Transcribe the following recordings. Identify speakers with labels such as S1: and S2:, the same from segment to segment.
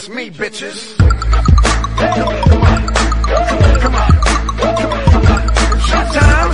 S1: me, bitches. Come on. Showtime.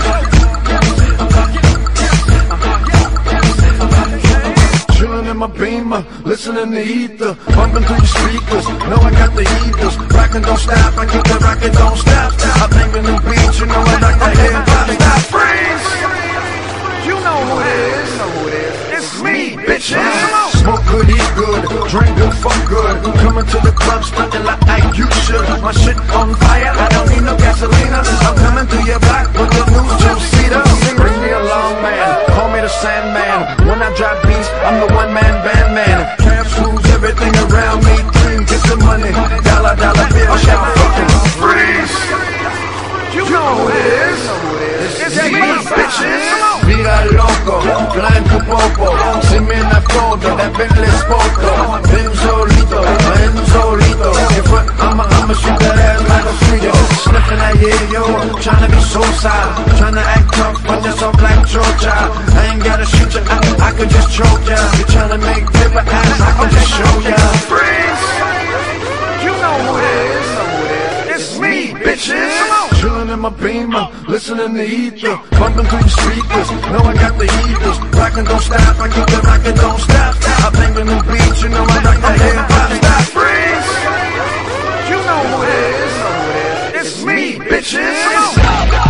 S1: Chillin' in my Beamer, listening to Ether, bumping through the speakers. Know I got the heaters, rockin' don't stop. I keep the rockin' don't stop. I bang the new beat, you know I like the hip hop. Stop, freeze. You know who it is. It's me, bitches. Smoke good, eat good, drink good, fuck good. Coming to the club, stuntin' like you should. My shit on fire, I don't need no gasolina. I'm coming through your block with the new two-seater. Bring me along, man, call me the Sandman. When I drop beats, I'm the one-man band, man. Cash rules everything around me. Clean, get some money, dollar bill, shout fucking freeze. You know who it is. It's me, bitches. Mira loco, blanco popo. Si me la foto, that Bentley Spoto. Ven solito. I'ma shoot that ass like a free. Sniffing that yo, tryna be so side. Tryna act tough, but just off like Georgia. I ain't gotta shoot ya, I could just choke ya. You tryna make paper ass, I can just show ya. Freeze! You know who it is. It's me, bitches. Chillin' in my Beamer, listening to Ether, bumping through the speakers. Know I got the heaters, rockin' don't stop. I keep the rockin' don't stop. I bang the new beat, you know I like the hip hop. Stop, freeze. You know who it is. It's me, bitches.